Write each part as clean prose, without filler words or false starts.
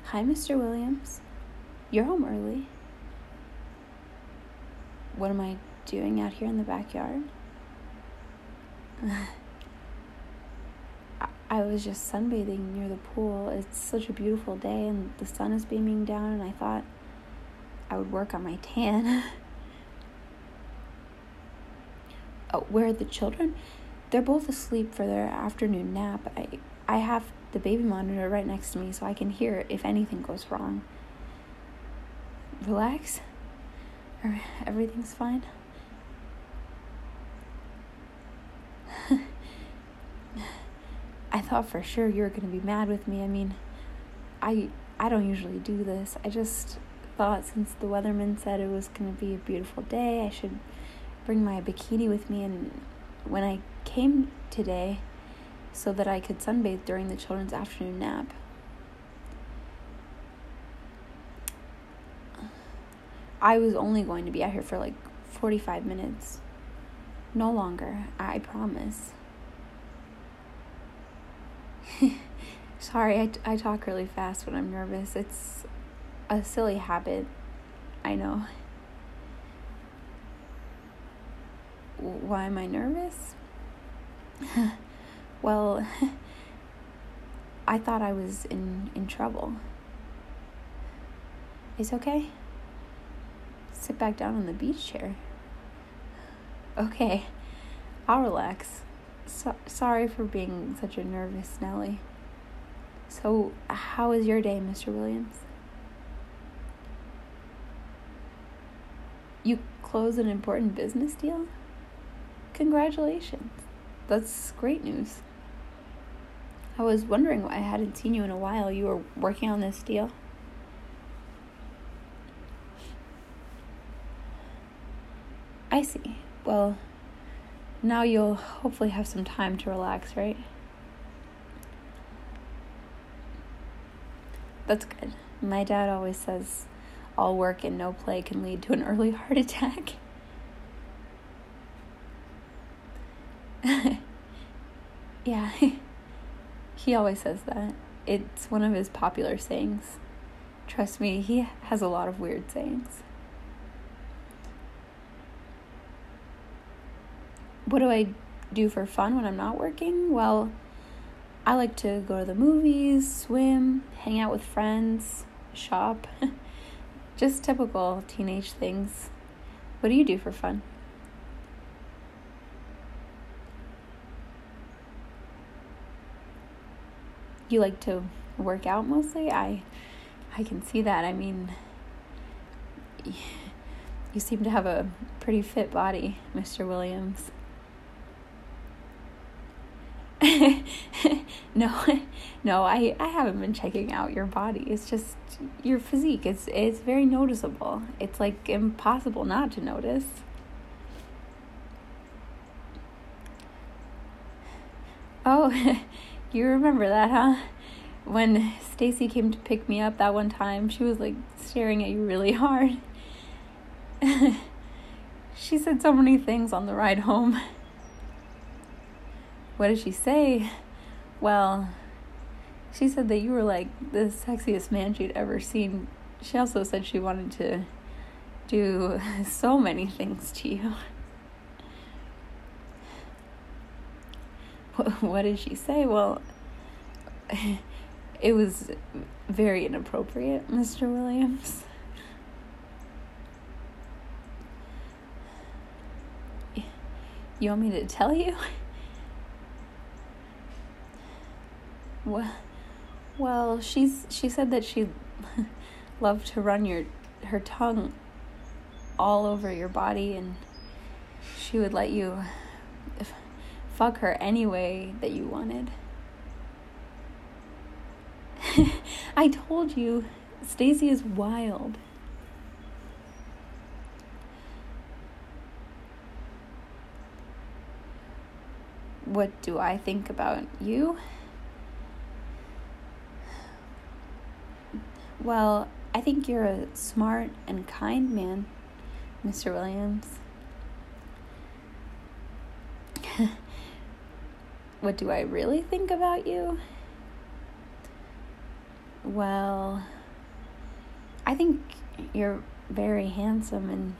Hi, Mr. Williams. You're home early. What am I doing out here in the backyard? I was just sunbathing near the pool. It's such a beautiful day and the sun is beaming down, and I thought I would work on my tan. Oh, where are the children? They're both asleep for their afternoon nap. I have the baby monitor right next to me so I can hear it if anything goes wrong. Relax. Everything's fine. I thought for sure you were going to be mad with me. I mean, I don't usually do this. I just thought since the weatherman said it was going to be a beautiful day, I should bring my bikini with me. And when I came today so that I could sunbathe during the children's afternoon nap, I was only going to be out here for like 45 minutes. No longer, I promise. Sorry, I talk really fast when I'm nervous. It's a silly habit, I know. Why am I nervous? Well, I thought I was in trouble. It's okay. Sit back down on the beach chair. Okay, I'll relax. Sorry for being such a nervous Nelly. So, how was your day, Mr. Williams? You closed an important business deal? Congratulations. That's great news. I was wondering why I hadn't seen you in a while. You were working on this deal? I see. Well, now you'll hopefully have some time to relax, right? That's good. My dad always says all work and no play can lead to an early heart attack. Yeah, he always says that. It's one of his popular sayings. Trust me, he has a lot of weird sayings. What do I do for fun when I'm not working? Well, I like to go to the movies, swim, hang out with friends, shop. Just typical teenage things. What do you do for fun? You like to work out mostly? I can see that. I mean, you seem to have a pretty fit body, Mr. Williams. No, I haven't been checking out your body. It's just your physique. It's very noticeable. It's like impossible not to notice. Oh, you remember that, huh? When Stacy came to pick me up that one time, she was like staring at you really hard. She said so many things on the ride home. What did she say? Well, she said that you were like the sexiest man she'd ever seen. She also said she wanted to do so many things to you. What did she say? Well, it was very inappropriate, Mr. Williams. You want me to tell you? Well, she said that she loved to run her tongue all over your body, and she would let you fuck her any way that you wanted. I told you, Stacy is wild. What do I think about you? Well, I think you're a smart and kind man, Mr. Williams. What do I really think about you? Well, I think you're very handsome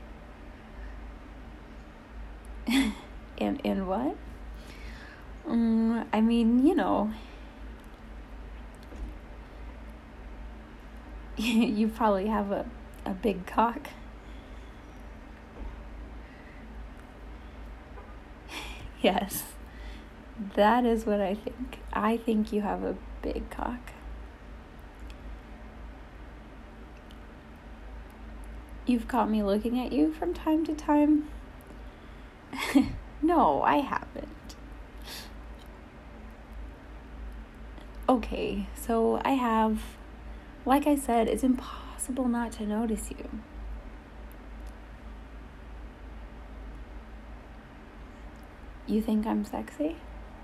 and what? I mean, you probably have a big cock. Yes, that is what I think. I think you have a big cock. You've caught me looking at you from time to time. No, I haven't. Okay, so I have, like I said, it's impossible not to notice you. You think I'm sexy?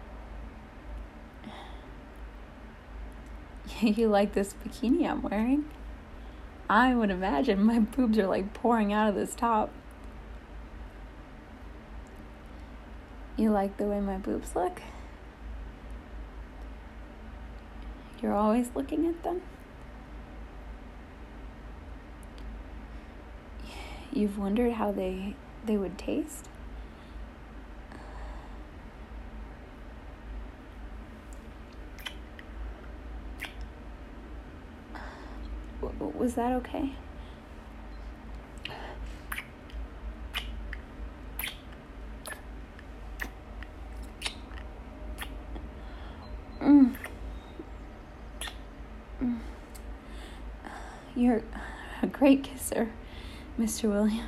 You like this bikini I'm wearing? I would imagine my boobs are like pouring out of this top. You like the way my boobs look? You're always looking at them? You've wondered how they would taste? Was that okay? You're a great kisser, Mr. Williams.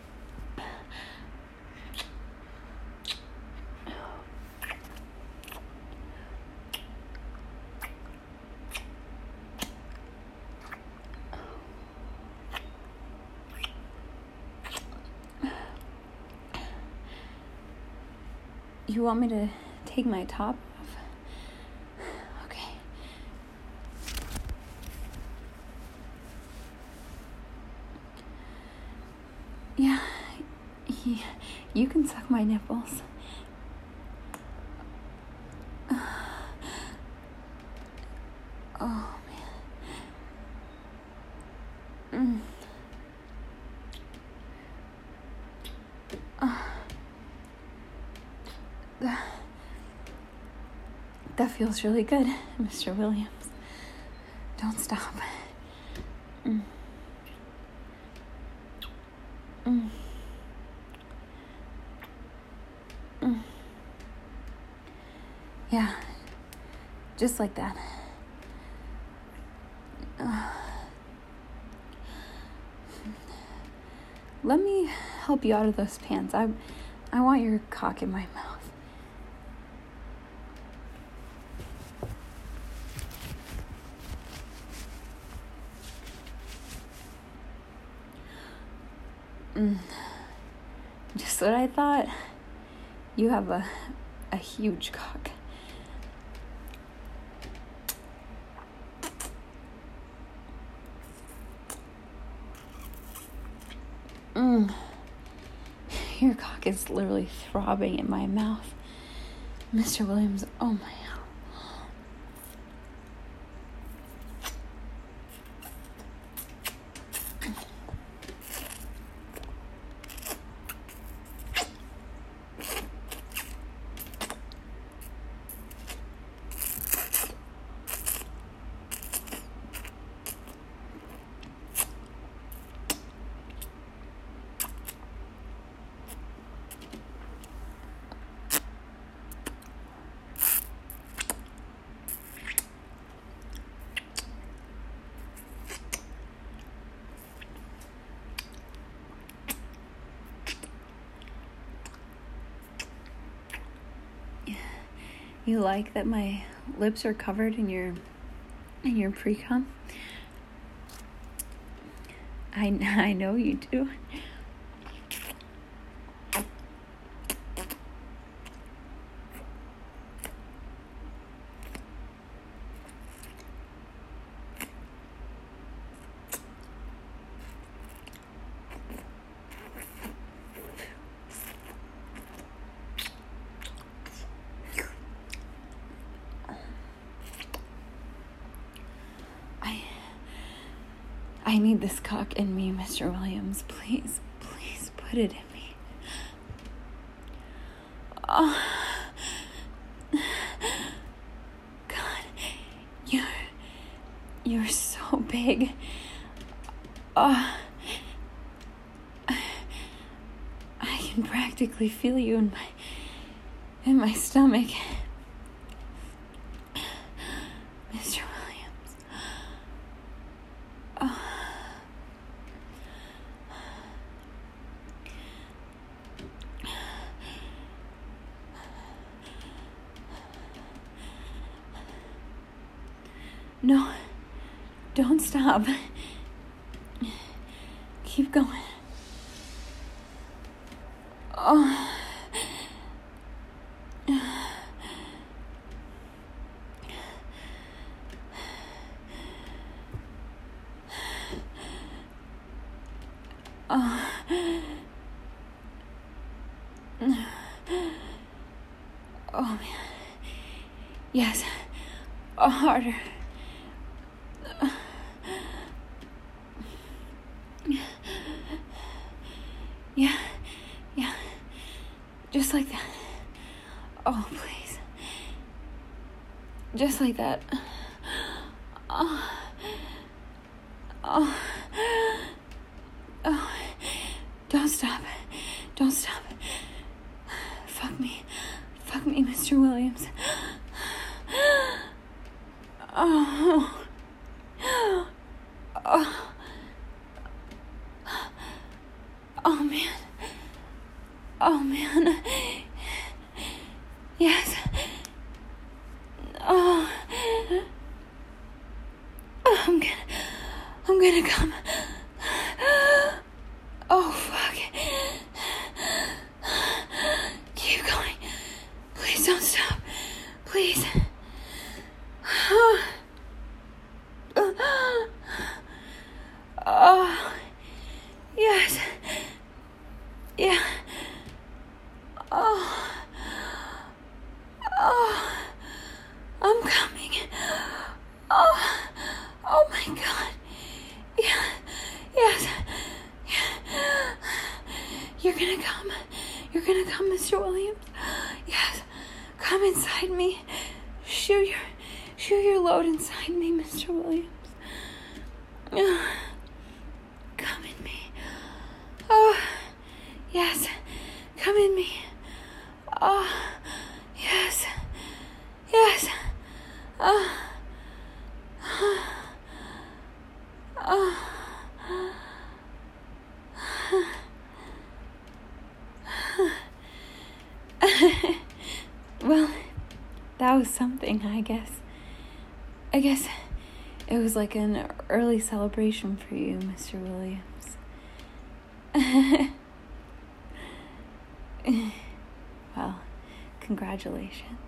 You want me to take my top off? Okay. Yeah, you can suck my nipples. Oh, man. That feels really good, Mr. Williams. Don't stop. Yeah, just like that. Let me help you out of those pants. I want your cock in my mouth. Just what I thought. You have a huge cock. Your cock is literally throbbing in my mouth. Mr. Williams, oh my God. You like that my lips are covered in your pre-cum? I know you do. I need this cock in me, Mr. Williams. Please, please put it in me. Oh, God, you're so big. I can practically feel you in my stomach. Mr. Williams. Oh. No, don't stop. Keep going. Oh. Oh. Oh man. Yes. Oh, harder. Yeah. Just like that. Oh, please. Just like that. Oh. Don't stop. Fuck me, Mr. Williams. Oh. Oh man. Yes. Oh. I'm gonna come. Oh fuck. Keep going. Please don't stop. Please. Oh. Yes. Yeah. Oh. I'm coming. Oh my God. Yeah. Yes. Yeah. You're gonna come, Mr. Williams. Yes. Come inside me. Shoot your load inside me, Mr. Williams. Come in me. Oh. Yes. Come in me. Oh. Yes. Well, that was something, I guess. It was like an early celebration for you, Mr. Williams. Well, congratulations.